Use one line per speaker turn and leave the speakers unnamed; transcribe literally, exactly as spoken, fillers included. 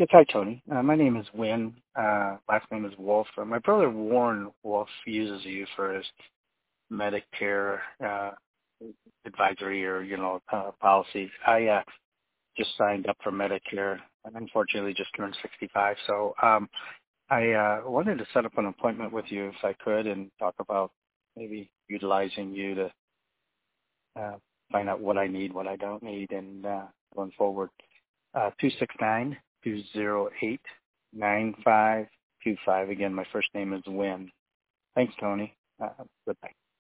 Yes, hi, Tony. Uh, my name is Win. Uh, last name is Wolf. Uh, my brother Warren Wolf uses you for his Medicare uh, advisory or, you know, uh, policy. I uh, just signed up for Medicare and unfortunately just turned sixty-five. So um, I uh, wanted to set up an appointment with you if I could and talk about maybe utilizing you to uh, find out what I need, what I don't need, and uh, going forward. Uh, two six nine, two zero eight, nine five two five. Again, my first name is Win. Thanks, Tony. Uh, goodbye.